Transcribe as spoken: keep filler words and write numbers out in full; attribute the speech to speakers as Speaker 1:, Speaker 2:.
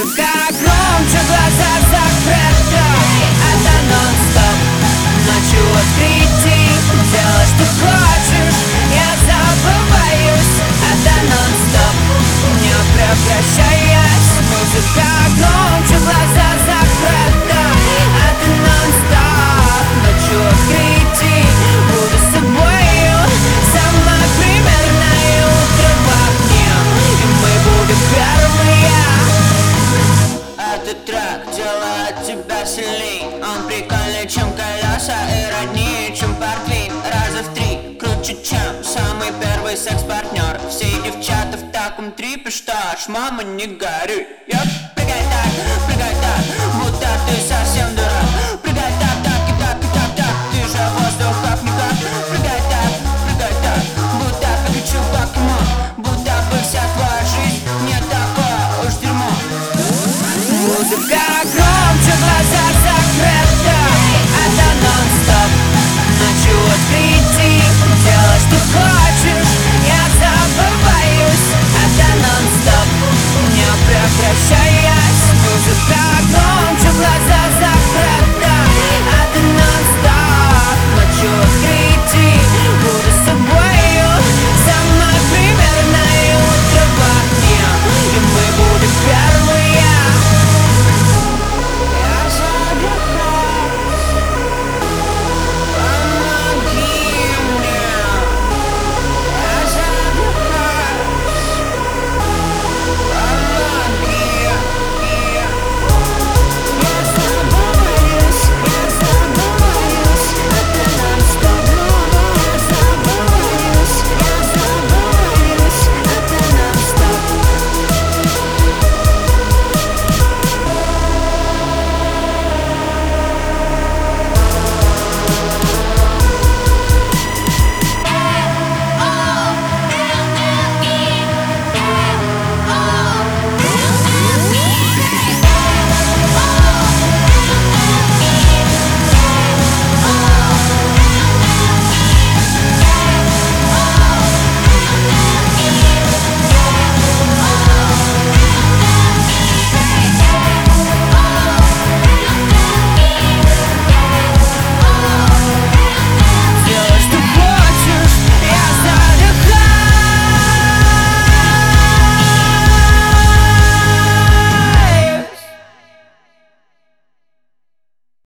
Speaker 1: Музыка громче, глаза закрыты. Это нон-стоп, ночью открытий. Делай, что хочешь, я забываюсь. Это нон-стоп, не прекращаясь. Музыка громче, глаза закрыты. Это нон-стоп, ночью открытий. Буду с собою, самое примерное утро в окне. И мы будем первые.
Speaker 2: Этот трек делает тебя сильней. Он прикольнее, чем колеса, и роднее, чем портвейн. Раза в три круче, чем самый первый секс-партнер. Все девчата в таком трипе, что аж мама не горюй. Yep.